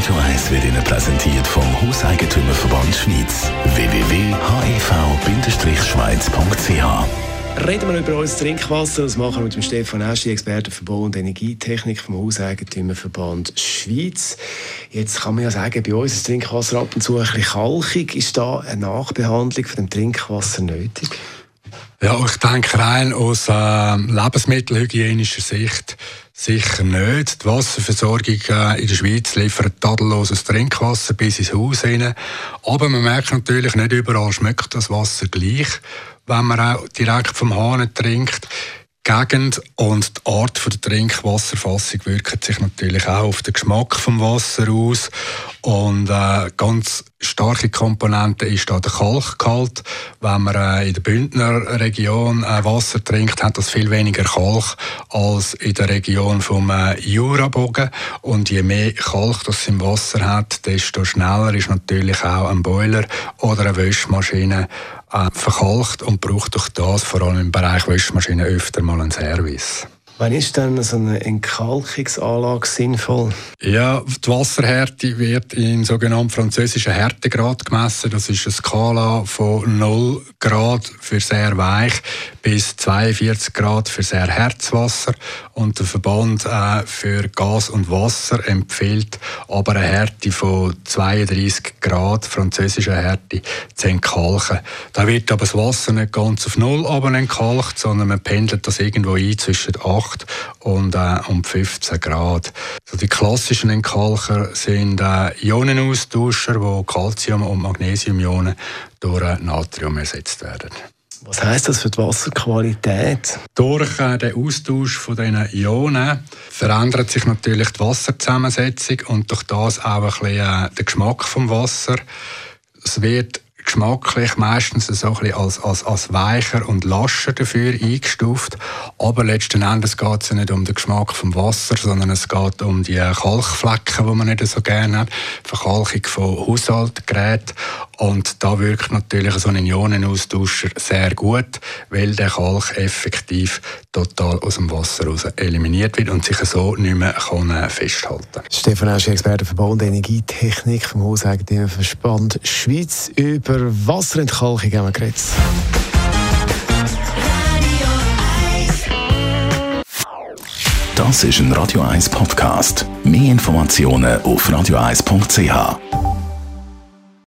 Radio 1 wird Ihnen präsentiert vom Hauseigentümerverband Schweiz. www.hev-schweiz.ch. Reden wir über unser Trinkwasser. Das machen wir mit dem Stefan Eschi, Experte für Bau- und Energietechnik vom Hauseigentümerverband Schweiz. Jetzt kann man ja sagen, bei uns ist das Trinkwasser ab und zu ein bisschen kalkig. Ist da eine Nachbehandlung von dem Trinkwasser nötig? Ja, ich denke rein aus lebensmittelhygienischer Sicht sicher nicht. Die Wasserversorgung in der Schweiz liefert tadelloses Trinkwasser bis ins Haus hinein. Aber man merkt natürlich, nicht überall schmeckt das Wasser gleich, wenn man auch direkt vom Hahn trinkt. Die Gegend und die Art der Trinkwasserfassung wirken sich natürlich auch auf den Geschmack des Wassers aus. Und ganz starke Komponente ist da der Kalkgehalt. Wenn man in der Bündner Region Wasser trinkt, hat das viel weniger Kalk als in der Region vom Jurabogen. Und je mehr Kalk das im Wasser hat, desto schneller ist natürlich auch ein Boiler oder eine Wäschmaschine verkalkt und braucht durch das vor allem im Bereich Wäschmaschinen öfter mal einen Service. Wann ist denn so eine Entkalkungsanlage sinnvoll? Ja, die Wasserhärte wird in sogenannten französischen Härtegrad gemessen. Das ist eine Skala von 0 Grad für sehr weich bis 42 Grad für sehr hartes Wasser. Und der Verband für Gas und Wasser empfiehlt aber eine Härte von 32 Grad, französische Härte, zu entkalken. Da wird aber das Wasser nicht ganz auf 0 entkalkt, sondern man pendelt das irgendwo ein zwischen 8 und 15 Grad. Also die klassischen Entkalker sind Ionenaustauscher, wo Calcium- und Magnesiumionen durch Natrium ersetzt werden. Was heisst das für die Wasserqualität? Durch den Austausch von diesen Ionen verändert sich natürlich die Wasserzusammensetzung und durch das auch ein bisschen der Geschmack des Wassers. Es wird geschmacklich meistens so ein bisschen als weicher und lascher dafür eingestuft. Aber letzten Endes geht es ja nicht um den Geschmack vom Wasser, sondern es geht um die Kalkflecken, die man nicht so gerne hat. Verkalkung von Haushaltsgeräten. Und da wirkt natürlich so ein Ionenaustauscher sehr gut, weil der Kalk effektiv total aus dem Wasser raus eliminiert wird und sich so nicht mehr festhalten kann. Stefan Eschi, Experte für Bau- und Energietechnik vom Hauseigentümerverband Schweiz. Über Wasserentkalkung haben wir geredet. Das ist ein Radio 1 Podcast. Mehr Informationen auf radio1.ch.